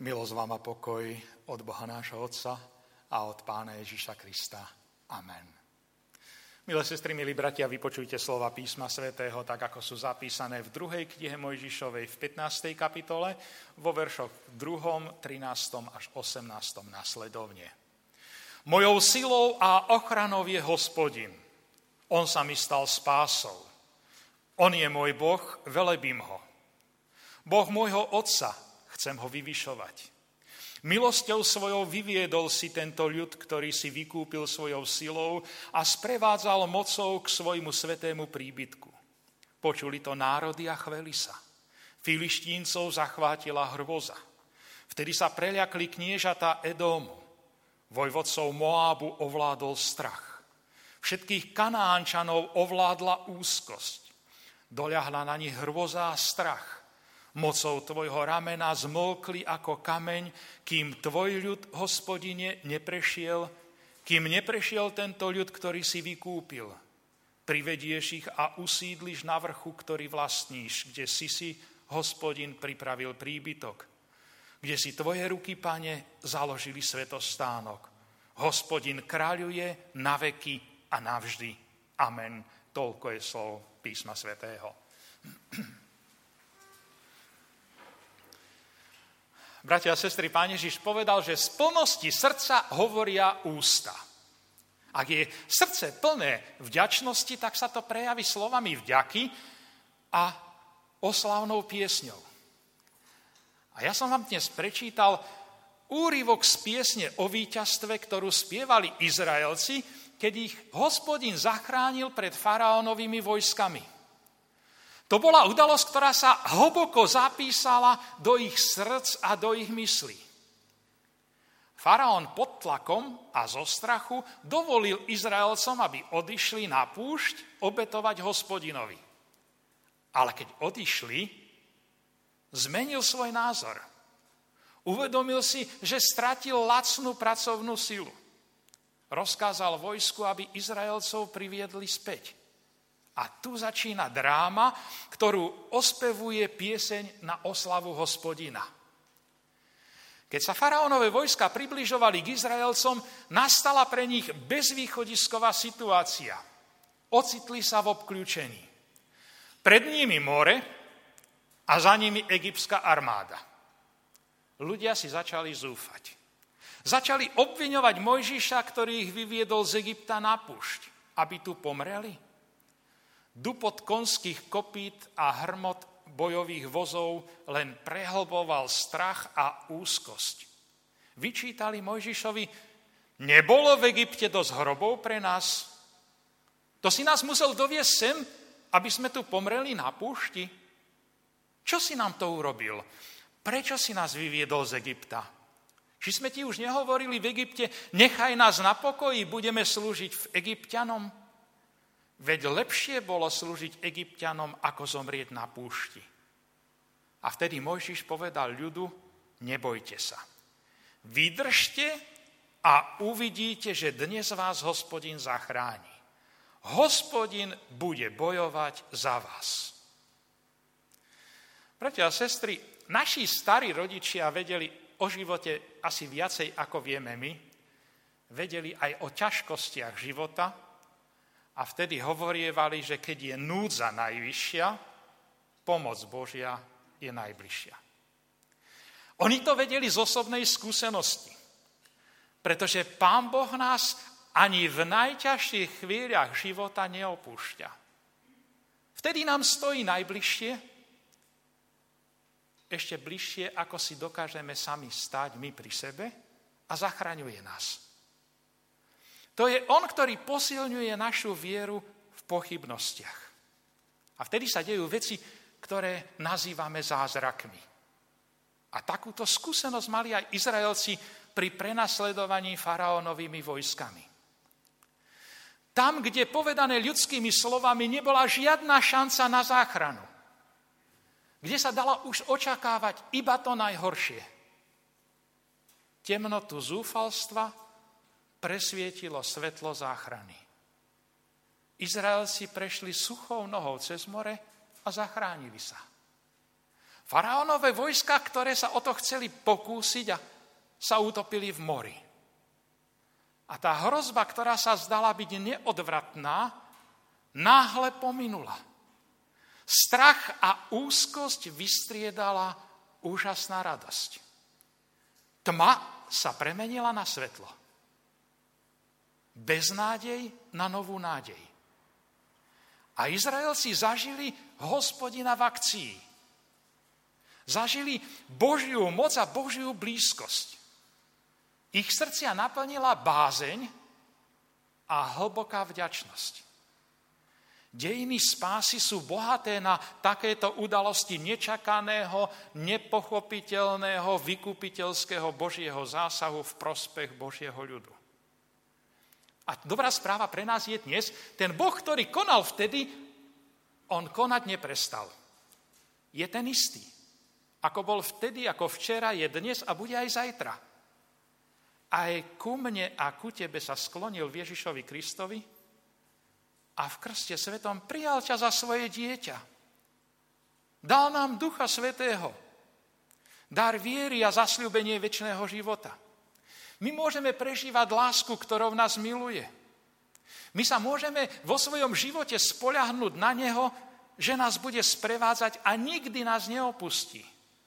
Milosť vám a pokoj od Boha nášho Otca a od Pána Ježiša Krista. Amen. Milé sestry, milí bratia, vypočujte slova písma svätého, tak ako sú zapísané v 2. knihe Mojžišovej v 15. kapitole, vo veršoch 2., 13. až 18. nasledovne. Mojou silou a ochranou je Hospodin. On sa mi stal spásou. On je môj Boh, velebím ho. Boh môjho Otca, chcem ho vyvyšovať. Milosťou svojou vyviedol si tento ľud, ktorý si vykúpil svojou silou a sprevádzal mocou k svojmu svätému príbytku. Počuli to národy a chveli sa. Filištíncov zachvátila hrôza. Vtedy sa preľakli kniežatá Edómu. Vojvodcov Moábu ovládol strach. Všetkých Kanánčanov ovládla úzkosť. Doľahla na nich hrôza a strach. Mocou tvojho ramena zmolkli ako kameň, kým tvoj ľud, Hospodine, neprešiel, kým neprešiel tento ľud, ktorý si vykúpil. Privedieš ich a usídliš na vrchu, ktorý vlastníš, kde si, Hospodin, pripravil príbytok, kde si tvoje ruky, Pane, založili svätostánok. Hospodin kráľuje na veky a navždy. Amen. Toľko je slov písma svätého. Bratia a sestry, Pán Ježiš povedal, že z plnosti srdca hovoria ústa. Ak je srdce plné vďačnosti, tak sa to prejaví slovami vďaky a oslávnou piesňou. A ja som vám dnes prečítal úryvok z piesne o víťazstve, ktorú spievali Izraelci, keď ich Hospodin zachránil pred faraónovými vojskami. To bola udalosť, ktorá sa hlboko zapísala do ich srdc a do ich myslí. Faraón pod tlakom a zo strachu dovolil Izraelcom, aby odišli na púšť obetovať Hospodinovi. Ale keď odišli, zmenil svoj názor. Uvedomil si, že stratil lacnú pracovnú silu. Rozkázal vojsku, aby Izraelcov priviedli späť. A tu začína dráma, ktorú ospevuje pieseň na oslavu Hospodina. Keď sa faraónové vojska približovali k Izraelcom, nastala pre nich bezvýchodisková situácia. Ocitli sa v obkľúčení. Pred nimi more a za nimi egyptská armáda. Ľudia si začali zúfať. Začali obviňovať Mojžiša, ktorý ich vyviedol z Egypta na púšť, aby tu pomreli. Dupot konských kopít a hrmot bojových vozov len prehlboval strach a úzkosť. Vyčítali Mojžišovi, nebolo v Egypte dosť hrobov pre nás? To si nás musel doviesť sem, aby sme tu pomreli na púšti? Čo si nám to urobil? Prečo si nás vyviedol z Egypta? Či sme ti už nehovorili v Egypte, nechaj nás na pokoji, budeme slúžiť v Egypťanom? Veď lepšie bolo slúžiť Egypťanom, ako zomrieť na púšti. A vtedy Mojžiš povedal ľudu, nebojte sa. Vydržte a uvidíte, že dnes vás Hospodin zachráni. Hospodin bude bojovať za vás. Bratia a sestry, naši starí rodičia vedeli o živote asi viacej, ako vieme my. Vedeli aj o ťažkostiach života, a vtedy hovorievali, že keď je núdza najvyššia, pomoc Božia je najbližšia. Oni to vedeli z osobnej skúsenosti, pretože Pán Boh nás ani v najťažších chvíľach života neopúšťa. Vtedy nám stojí najbližšie, ešte bližšie, ako si dokážeme sami stáť my pri sebe a zachraňuje nás. To je on, ktorý posilňuje našu vieru v pochybnostiach. A vtedy sa dejú veci, ktoré nazývame zázrakmi. A takúto skúsenosť mali aj Izraelci pri prenasledovaní faraónovými vojskami. Tam, kde povedané ľudskými slovami nebola žiadna šanca na záchranu. Kde sa dalo už očakávať iba to najhoršie. Temnotu zúfalstva presvietilo svetlo záchrany. Izraelci prešli suchou nohou cez more a zachránili sa. Faraónové vojska, ktoré sa o to chceli pokúsiť a sa utopili v mori. A tá hrozba, ktorá sa zdala byť neodvratná, náhle pominula. Strach a úzkosť vystriedala úžasná radosť. Tma sa premenila na svetlo. Beznádej na novú nádej. A Izraelci zažili Hospodina v akcii. Zažili Božiu moc a Božiu blízkosť. Ich srdcia naplnila bázeň a hlboká vďačnosť. Dejiny spásy sú bohaté na takéto udalosti nečakaného, nepochopiteľného, vykupiteľského Božieho zásahu v prospech Božieho ľudu. A dobrá správa pre nás je dnes, ten Boh, ktorý konal vtedy, on konať neprestal. Je ten istý. Ako bol vtedy, ako včera, je dnes a bude aj zajtra. Aj ku mne a ku tebe sa sklonil v Ježišovi Kristovi a v krste svetom prijal ťa za svoje dieťa. Dal nám Ducha Svätého, dar viery a zasľúbenie večného života. My môžeme prežívať lásku, ktorou nás miluje. My sa môžeme vo svojom živote spoľahnúť na Neho, že nás bude sprevádzať a nikdy nás neopustí.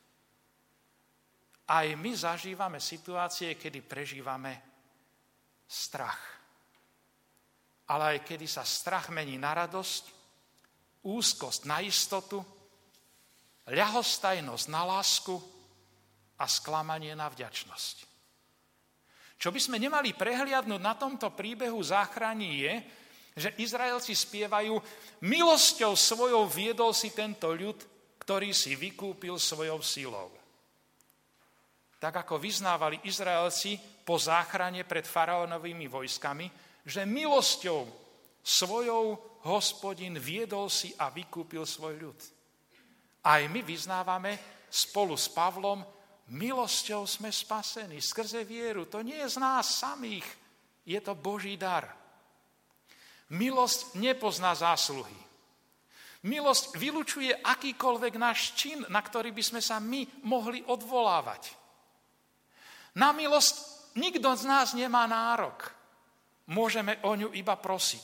Aj my zažívame situácie, kedy prežívame strach. Ale aj kedy sa strach mení na radosť, úzkosť na istotu, ľahostajnosť na lásku a sklamanie na vďačnosť. Čo by sme nemali prehliadnúť na tomto príbehu záchrany je, že Izraelci spievajú: milosťou svojou viedol si tento ľud, ktorý si vykúpil svojou silou. Tak ako vyznávali Izraelci po záchrane pred faraónovými vojskami, že milosťou svojou Hospodin viedol si a vykúpil svoj ľud. Aj my vyznávame spolu s Pavlom: milosťou sme spasení skrze vieru. To nie je z nás samých, je to Boží dar. Milosť nepozná zásluhy. Milosť vylučuje akýkoľvek náš čin, na ktorý by sme sa my mohli odvolávať. Na milosť nikto z nás nemá nárok. Môžeme o ňu iba prosiť.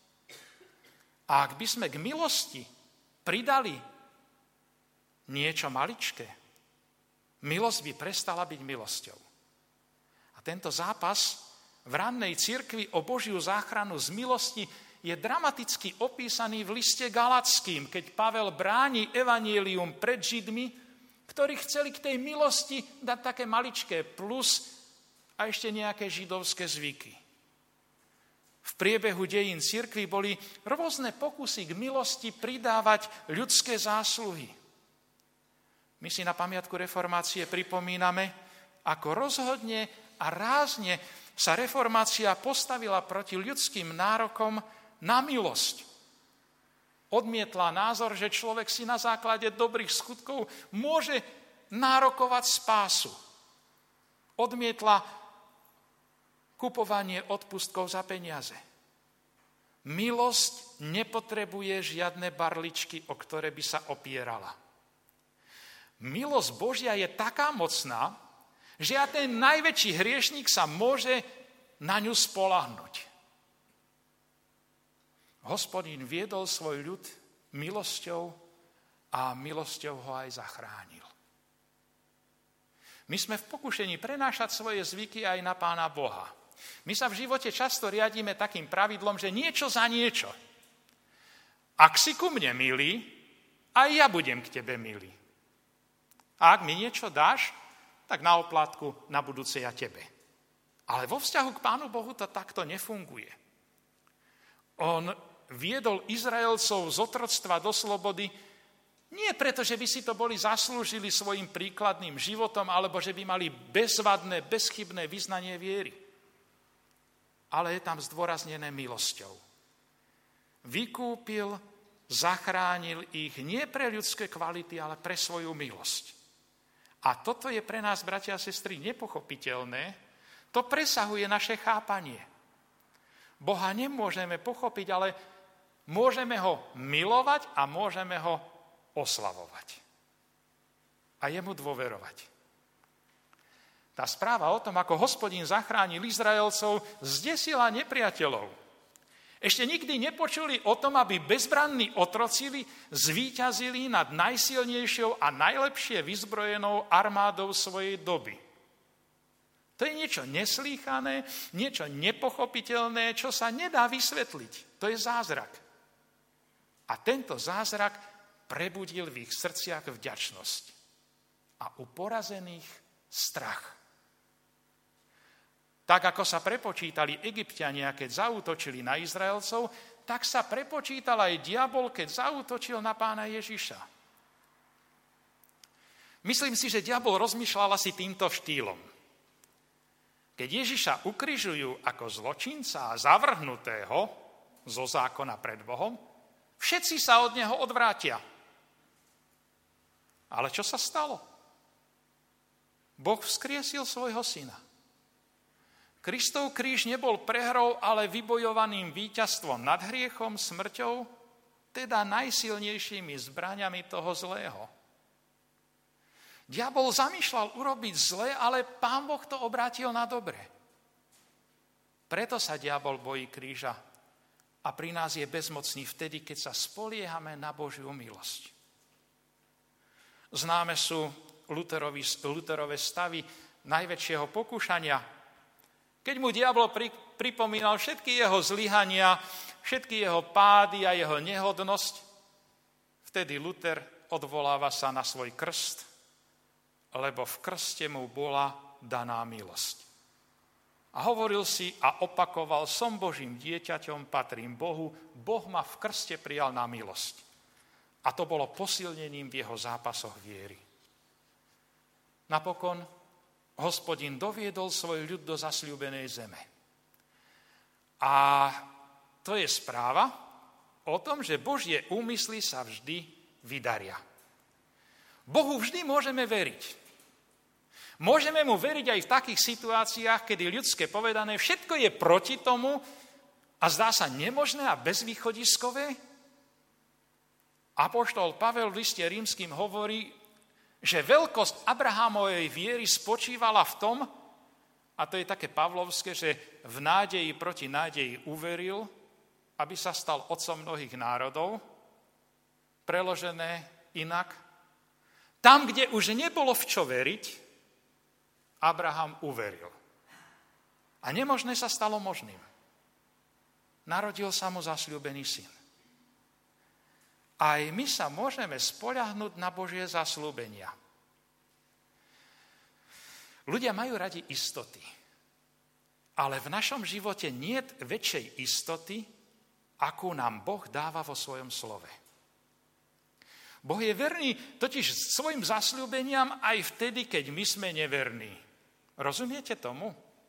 A ak by sme k milosti pridali niečo maličké, milosť by prestala byť milosťou. A tento zápas v rannej cirkvi o Božiu záchranu z milosti je dramaticky opísaný v liste Galatským, keď Pavel bráni evanjelium pred Židmi, ktorí chceli k tej milosti dať také maličké plus a ešte nejaké židovské zvyky. V priebehu dejín cirkvi boli rôzne pokusy k milosti pridávať ľudské zásluhy. My si na pamiatku reformácie pripomíname, ako rozhodne a rázne sa reformácia postavila proti ľudským nárokom na milosť. Odmietla názor, že človek si na základe dobrých skutkov môže nárokovať spásu. Odmietla kupovanie odpustkov za peniaze. Milosť nepotrebuje žiadne barličky, o ktoré by sa opierala. Milosť Božia je taká mocná, že aj ten najväčší hriešnik sa môže na ňu spoľahnúť. Hospodin viedol svoj ľud milosťou a milosťou ho aj zachránil. My sme v pokušení prenášať svoje zvyky aj na Pána Boha. My sa v živote často riadíme takým pravidlom, že niečo za niečo. Ak si ku mne milý, aj ja budem k tebe milý. A ak mi niečo dáš, tak na oplátku na budúce ja tebe. Ale vo vzťahu k Pánu Bohu to takto nefunguje. On viedol Izraelcov z otroctva do slobody nie preto, že by si to boli zaslúžili svojim príkladným životom, alebo že by mali bezvadné, bezchybné vyznanie viery. Ale je tam zdôraznené milosťou. Vykúpil, zachránil ich nie pre ľudské kvality, ale pre svoju milosť. A toto je pre nás, bratia a sestry, nepochopiteľné. To presahuje naše chápanie. Boha nemôžeme pochopiť, ale môžeme ho milovať a môžeme ho oslavovať. a jemu dôverovať. Tá správa o tom, ako Hospodin zachránil Izraelcov, zdesila nepriateľov. Ešte nikdy nepočuli o tom, aby bezbranní otroci zvíťazili nad najsilnejšou a najlepšie vyzbrojenou armádou svojej doby. To je niečo neslýchané, niečo nepochopiteľné, čo sa nedá vysvetliť. To je zázrak. A tento zázrak prebudil v ich srdciach vďačnosť. A u porazených strach. Tak ako sa prepočítali Egypťania, keď zaútočili na Izraelcov, tak sa prepočítal aj diabol, keď zaútočil na pána Ježiša. Myslím si, že diabol rozmýšľal asi týmto štýlom. Keď Ježiša ukrižujú ako zločinca a zavrhnutého zo zákona pred Bohom, všetci sa od neho odvrátia. Ale čo sa stalo? Boh vzkriesil svojho syna. Kristov kríž nebol prehrou, ale vybojovaným víťazstvom nad hriechom, smrťou, teda najsilnejšími zbraňami toho zlého. Diabol zamýšľal urobiť zle, ale Pán Boh to obrátil na dobre. Preto sa diabol bojí kríža a pri nás je bezmocný vtedy, keď sa spoliehame na Božiu milosť. Známe sú Lutherove stavy najväčšieho pokúšania. Keď mu diabol pripomínal všetky jeho zlyhania, všetky jeho pády a jeho nehodnosť, vtedy Luther odvoláva sa na svoj krst, lebo v krste mu bola daná milosť. A hovoril si a opakoval, som Božím dieťaťom, patrím Bohu, Boh ma v krste prijal na milosť. A to bolo posilnením v jeho zápasoch viery. Napokon Hospodin doviedol svoj ľud do zasľúbenej zeme. A to je správa o tom, že Božie úmysly sa vždy vydaria. Bohu vždy môžeme veriť. Môžeme mu veriť aj v takých situáciách, kedy ľudské povedané všetko je proti tomu a zdá sa nemožné a bezvýchodiskové. Apoštol Pavel v liste rímskym hovorí, že veľkosť Abrahámovej viery spočívala v tom, a to je také pavlovské, že v nádeji proti nádeji uveril, aby sa stal otcom mnohých národov, preložené inak. Tam, kde už nebolo v čo veriť, Abraham uveril. A nemožné sa stalo možným. Narodil sa mu zasľúbený syn. Aj my sa môžeme spoľahnúť na Božie zasľúbenia. Ľudia majú radi istoty, ale v našom živote niet väčšej istoty, akú nám Boh dáva vo svojom slove. Boh je verný totiž svojim zasľúbeniam aj vtedy, keď my sme neverní. Rozumiete tomu?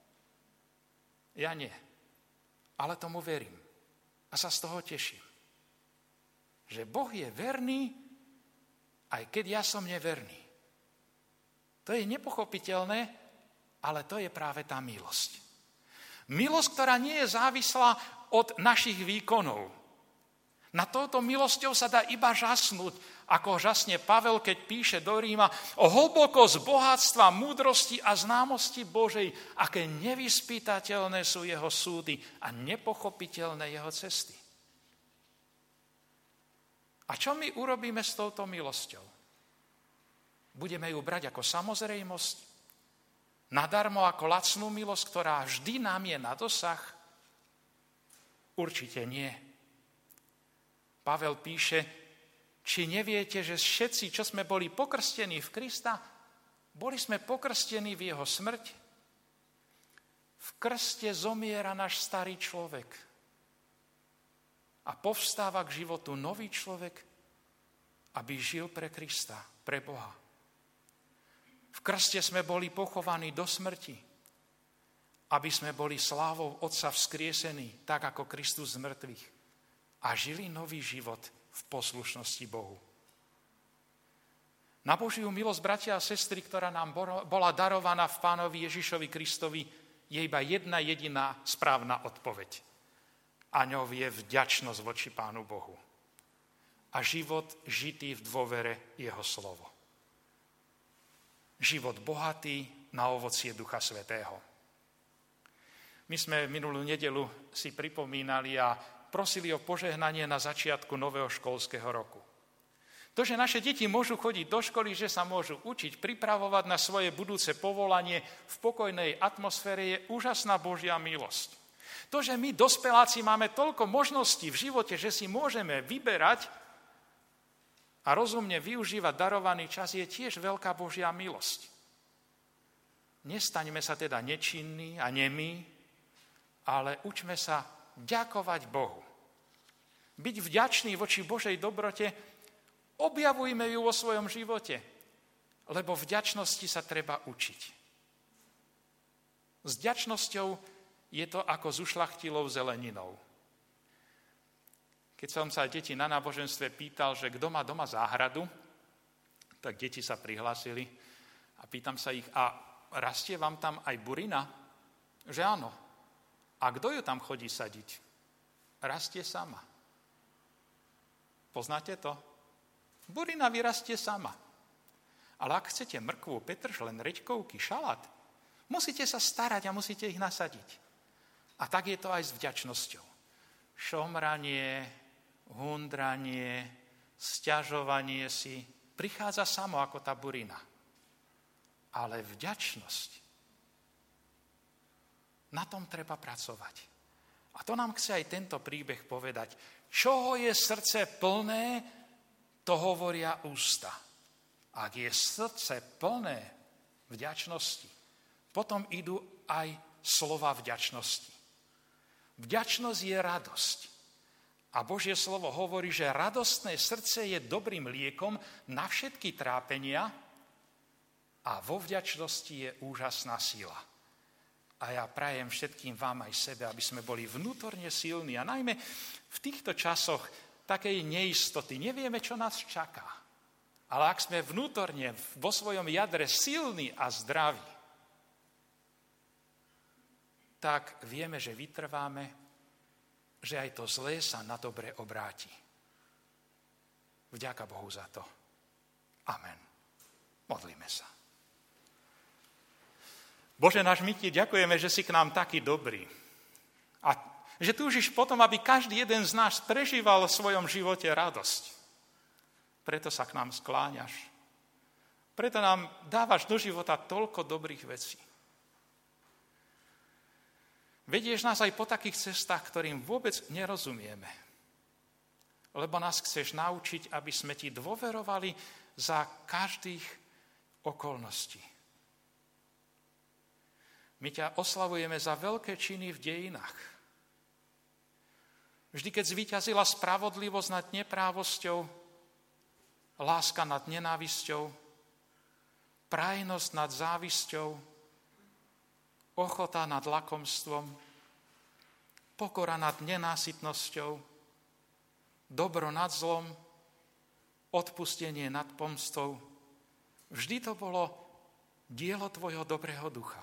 Ja nie, ale tomu verím a sa z toho teším. Že Boh je verný, aj keď ja som neverný. To je nepochopiteľné, ale to je práve tá milosť. Milosť, ktorá nie je závislá od našich výkonov. Na touto milosťou sa dá iba žasnúť, ako žasne Pavel, keď píše do Ríma o hlbokosť bohatstva, múdrosti a známosti Božej, aké nevyspytateľné sú jeho súdy a nepochopiteľné jeho cesty. A čo my urobíme s touto milosťou? Budeme ju brať ako samozrejmosť? Nadarmo ako lacnú milosť, ktorá vždy nám je na dosah? Určite nie. Pavel píše, či neviete, že všetci, čo sme boli pokrstení v Krista, boli sme pokrstení v jeho smrť? V krste zomiera náš starý človek. A povstáva k životu nový človek, aby žil pre Krista, pre Boha. V krste sme boli pochovaní do smrti, aby sme boli slávou Otca vzkriesení, tak ako Kristus z mŕtvych, a žili nový život v poslušnosti Bohu. Na Božiu milosť, bratia a sestry, ktorá nám bola darovaná v Pánovi Ježišovi Kristovi, je iba jedna jediná správna odpoveď. A ňou je vďačnosť voči Pánu Bohu. A život žitý v dôvere jeho slovo. život bohatý na ovocie Ducha Svätého. My sme minulú nedeľu si pripomínali a prosili o požehnanie na začiatku nového školského roku. To, že naše deti môžu chodiť do školy, že sa môžu učiť, pripravovať na svoje budúce povolanie v pokojnej atmosfére, je úžasná Božia milosť. To, že my, dospeláci, máme toľko možností v živote, že si môžeme vyberať a rozumne využívať darovaný čas, je tiež veľká Božia milosť. Nestaňme sa teda nečinní a nemí, ale učme sa ďakovať Bohu. Byť vďačný voči Božej dobrote, objavujme ju vo svojom živote, lebo vďačnosti sa treba učiť. S vďačnosťou je to ako s ušľachtilou zeleninou. Keď som sa deti na náboženstve pýtal, že kto má doma záhradu, tak deti sa prihlásili a pýtam sa ich, a rastie vám tam aj burina? Že áno. A kto ju tam chodí sadiť? Rastie sama. Poznáte to? Burina vyrastie sama. Ale ak chcete mrkvu, petržlen, reďkovky, šalát, musíte sa starať a musíte ich nasadiť. A tak je to aj s vďačnosťou. Šomranie, hundranie, sťažovanie si prichádza samo ako tá burina. Ale vďačnosť, na tom treba pracovať. A to nám chce aj tento príbeh povedať. Čoho je srdce plné, to hovoria ústa. Ak je srdce plné vďačnosti, potom idú aj slova vďačnosti. Vďačnosť je radosť. A Božie slovo hovorí, že radostné srdce je dobrým liekom na všetky trápenia a vo vďačnosti je úžasná sila. A ja prajem všetkým vám aj sebe, aby sme boli vnútorne silní a najmä v týchto časoch takej neistoty. Nevieme, čo nás čaká. Ale ak sme vnútorne vo svojom jadre silní a zdraví, tak vieme, že vytrváme, že aj to zlé sa na dobre obráti. Vďaka Bohu za to. Amen. Modlíme sa. Bože náš, my ti ďakujeme, že si k nám taký dobrý. A že túžiš potom, aby každý jeden z nás prežíval v svojom živote radosť. Preto sa k nám skláňaš. Preto nám dávaš do života toľko dobrých vecí. Vedieš nás aj po takých cestách, ktorým vôbec nerozumieme. Lebo nás chceš naučiť, aby sme ti dôverovali za každých okolností. My ťa oslavujeme za veľké činy v dejinách. Vždy, keď zvíťazila spravodlivosť nad neprávosťou, láska nad nenávisťou, prajnosť nad závisťou, ochota nad lakomstvom, pokora nad nenásytnosťou, dobro nad zlom, odpustenie nad pomstou. Vždy to bolo dielo tvojho dobrého ducha.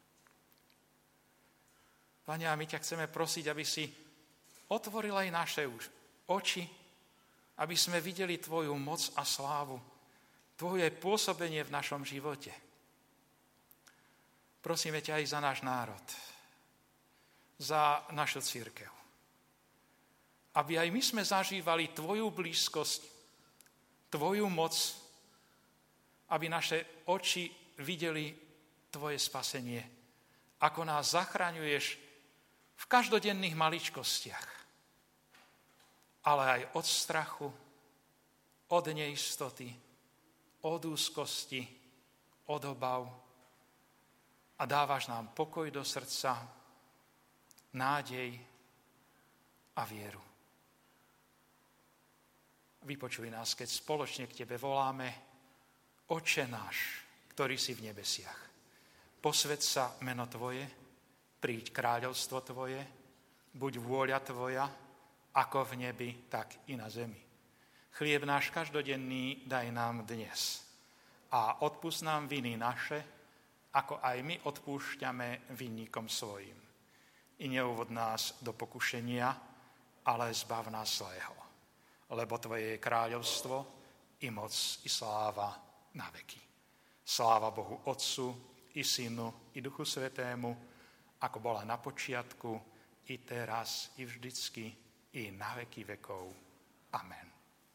Pane, a my ťa chceme prosiť, aby si otvoril aj naše oči, aby sme videli tvoju moc a slávu, tvoje pôsobenie v našom živote. Prosíme ťa aj za náš národ, za našu cirkev. Aby aj my sme zažívali tvoju blízkosť, tvoju moc, aby naše oči videli tvoje spasenie, ako nás zachraňuješ v každodenných maličkostiach, ale aj od strachu, od neistoty, od úzkosti, od obav. A dávaš nám pokoj do srdca, nádej a vieru. Vypočuj nás, keď spoločne k tebe voláme: Otče náš, ktorý si v nebesiach. Posväť sa meno tvoje, príď kráľovstvo tvoje, buď vôľa tvoja, ako v nebi, tak i na zemi. Chlieb náš každodenný daj nám dnes a odpusť nám viny naše, ako aj my odpúšťame vinníkom svojim. I neuvod nás do pokušenia, ale zbav nás zlého. Lebo tvoje je kráľovstvo, i moc, i sláva na veky. Sláva Bohu Otcu, i Synu, i Duchu Svätému, ako bola na počiatku, i teraz, i vždycky, i na veky vekov. Amen.